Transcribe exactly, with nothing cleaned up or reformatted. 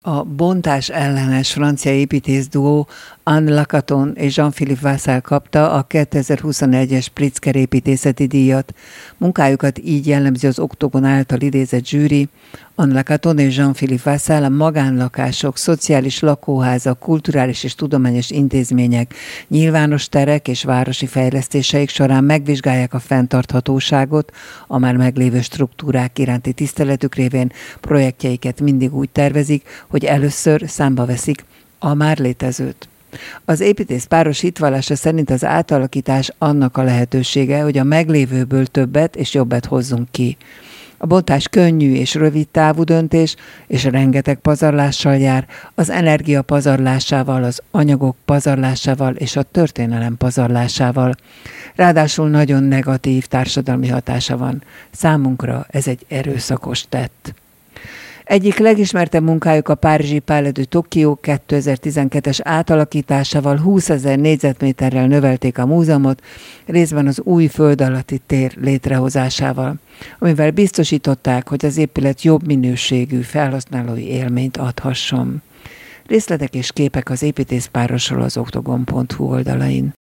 A bontás ellenes francia építészduó Anne Lacaton és Jean-Philippe Vassal kapta a kétezer-huszonegyes Pritzker építészeti díjat. Munkájukat így jellemzi az Oktogon által idézett zsűri. Anne Lacaton és Jean-Philippe Vassal a magánlakások, szociális lakóházak, kulturális és tudományos intézmények, nyilvános terek és városi fejlesztéseik során megvizsgálják a fenntarthatóságot, a már meglévő struktúrák iránti tiszteletük révén projektjeiket mindig úgy tervezik, hogy először számba veszik a már létezőt. Az építész páros hitvallása szerint az átalakítás annak a lehetősége, hogy a meglévőből többet és jobbet hozzunk ki. A bontás könnyű és rövid távú döntés, és rengeteg pazarlással jár, az energia pazarlásával, az anyagok pazarlásával és a történelem pazarlásával. Ráadásul nagyon negatív társadalmi hatása van. Számunkra ez egy erőszakos tett. Egyik legismertebb munkájuk a párizsi Palais de Tokyo kétezer-tizenkettes átalakításával húszezer négyzetméterrel növelték a múzeumot, részben az új föld alatti tér létrehozásával, amivel biztosították, hogy az épület jobb minőségű felhasználói élményt adhasson. Részletek és képek az építészpárosról az oktogon pont hu oldalain.